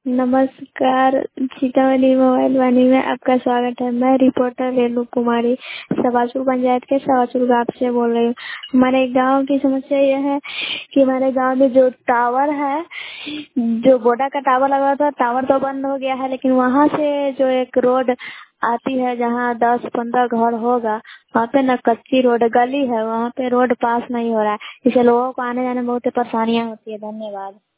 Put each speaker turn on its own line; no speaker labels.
नमस्कार। सीतामढ़ी मोबाइल वाणी में आपका स्वागत है। मैं रिपोर्टर रेणु कुमारी सवाचुर पंचायत के सवाचुर गांव से बोल रही हूँ। हमारे गांव की समस्या यह है कि हमारे गांव में जो टावर है, जो वोडा का टावर लगा था, टावर तो बंद हो गया है, लेकिन वहाँ से जो एक रोड आती है जहाँ 10-15 घर होगा, वहाँ पे न कच्ची रोड गली है, वहाँ पे रोड पास नहीं हो रहा है। इससे लोगों को आने जाने में बहुत परेशानियाँ होती है। धन्यवाद।